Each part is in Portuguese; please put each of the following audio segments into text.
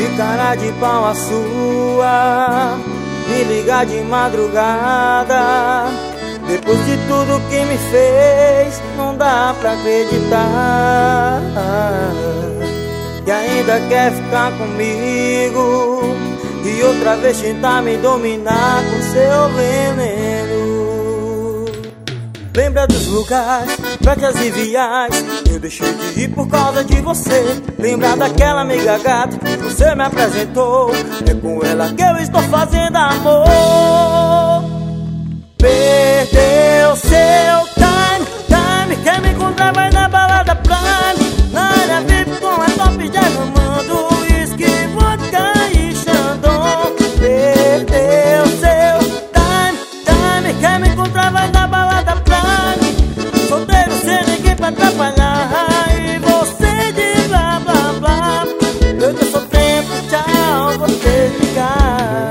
Que cara de pau a sua, me ligar de madrugada. Depois de tudo que me fez, não dá pra acreditar que ainda quer ficar comigo e outra vez tentar me dominar com seu veneno. Lembra dos lugares, festas e viagens, eu deixei de ir por causa de você. Lembra daquela amiga gata que você me apresentou, é com ela que eu estou fazendo amor. Perdeu seu time, quer me encontrar vai na balada Prime. Na área VIP com a top derramando uísque, vodka e Chandon. Perdeu seu time, quer me encontrar vai na balada Prime. Solteiro sem ninguém pra atrapalhar e você de blá blá blá. Eu tô só tempo, tchau, vou desligar.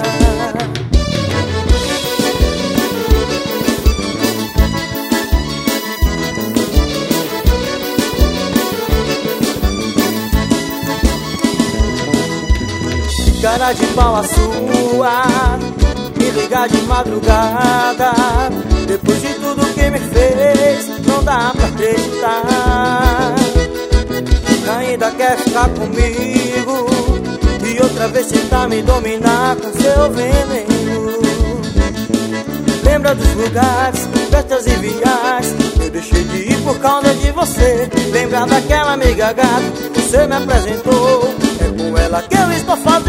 Cara de pau a sua, me ligar de madrugada. Depois de tudo que me fez, não dá pra acreditar ainda quer ficar comigo e outra vez tentar me dominar com seu veneno. Lembra dos lugares, festas e viagens, eu deixei de ir por causa de você. Lembra daquela amiga gata que você me apresentou, é com ela que eu estou falando.